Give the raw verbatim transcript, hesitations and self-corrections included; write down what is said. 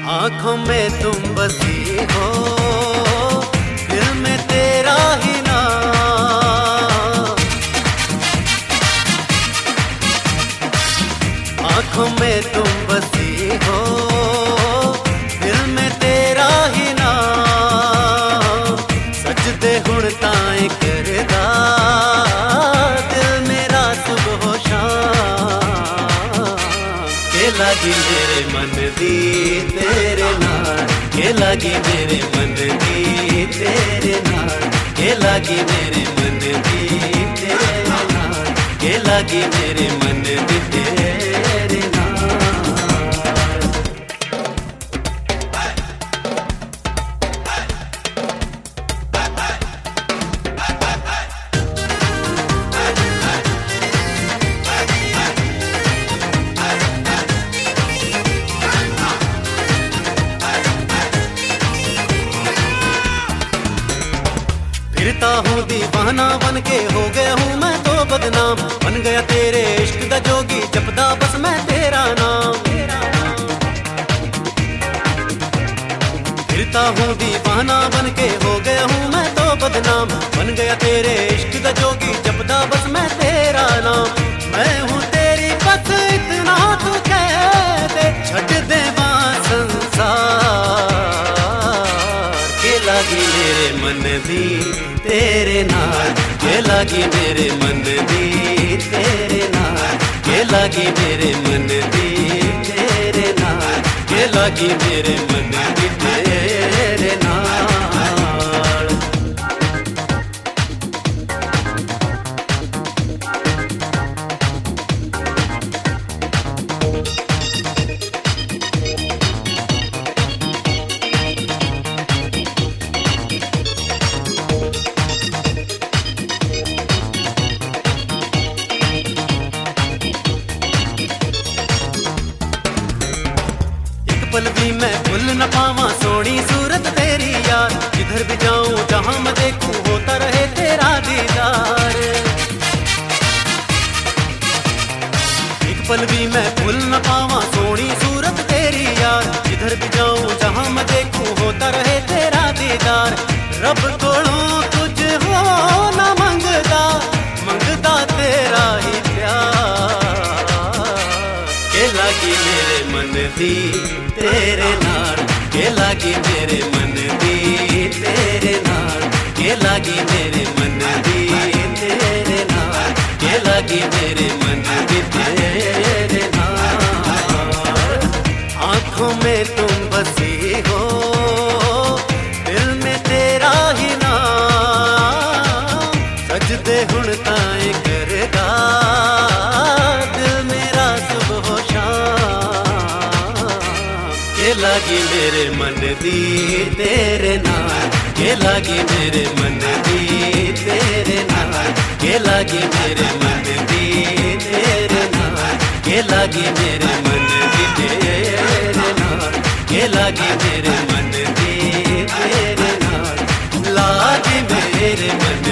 आँखों में तुम बसी हो, दिल में तेरा ही नाम। आँखों में तुम बसी हो, दिल में तेरा ही नाम। सजदे हुण ताएं करदा, दिल मेरा सुबह शाम। के लगी मेरे मन दी तेरे नाल, के लगी मेरे मन दी तेरे नाल, के लगी मेरे मन दी तेरे नाल, के लगी मेरे मन दी तेरे नाल। फिरता हूँ दीवाना बन के, हो गया हूँ मैं तो बदनाम। बन गया तेरे इश्क दा जोगी, जपदा बस मैं तेरा नाम। फिरता हूँ दीवाना बन के, हो गया हूँ मैं तो बदनाम। बन गया तेरे इश्क दा जोगी, जपदा बस मैं तेरा नाम। मैं हूँ तेरी बस इतना तू कह दे, छट दे वहाँ संसार। के लगी मेरे मन दी तेरे नाल, के लगी मेरे मन दी तेरे नाल, के लगी मेरे मन दी तेरे नाल, के लगी मेरे मन दी तेरे नाल। पल भी मैं भूल न पावा सोनी सूरत तेरी यार। जिधर भी जाऊं जहां मैं देखूं, होता रहे तेरा दीदार। एक पल भी मैं भूल न पावा सोनी सूरत तेरी यार। जिधर भी जाऊं जहां मैं देखूं, होता रहे तेरा दीदार। रब कोलों कुछ हो न मंगदा, मंगदा तेरा ही प्यार। के लगी मेरे मन दी तेरे नाल, के लगी मेरे मन दी तेरे नाल, के लगी मेरे मन दी तेरे नाल, के लगी मेरे मन दी तेरे नाल। आँखों में तुम बसी हो, दिल में तेरा ही नाम। सजदे हुण ताएं करदा, दिल मेरा सुबह शाम। के लगी मेरे मन दी तेरे नाल, के लगी मेरे मन दी तेरे नाल, के लगी मेरे मन दी तेरे नाल, के लगी मेरे मन दी तेरे नाल, के लगी मेरे मन दी तेरे नाल, लागी मेरे मन